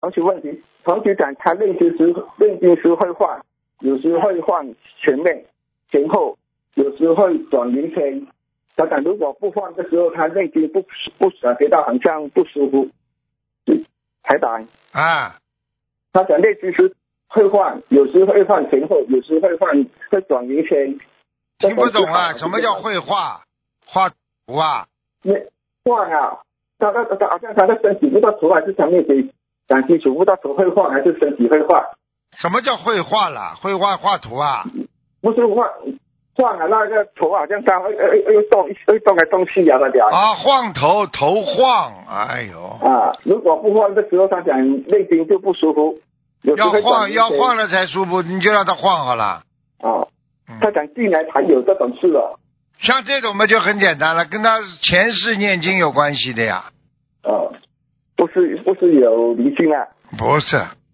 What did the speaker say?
同学问题，同学讲他念经时会换，有时会换前面前后，有时会转零天。他讲如果不换的时候，他内经不觉得好像不舒服。台长啊， 他讲内经时会换，有时会换前后，有时会转零天。 听不懂啊？什么叫绘画？画图啊？ 画啊，他好像他的身体不知道头还是上面给讲清楚，不知道头会画还是身体会画。 什么叫绘画啦？绘画画图啊？ 不是晃啊，那个头好像刚动来动去啊，那点啊，晃头晃，哎呦啊！如果不晃的时候，他讲内经就不舒服。 要晃了才舒服，你就让他晃好了。 啊，他讲进来才有这种事了。 像这种嘛就很简单了，跟他前世念经有关系的呀。 不是有灵性啊？ 不是。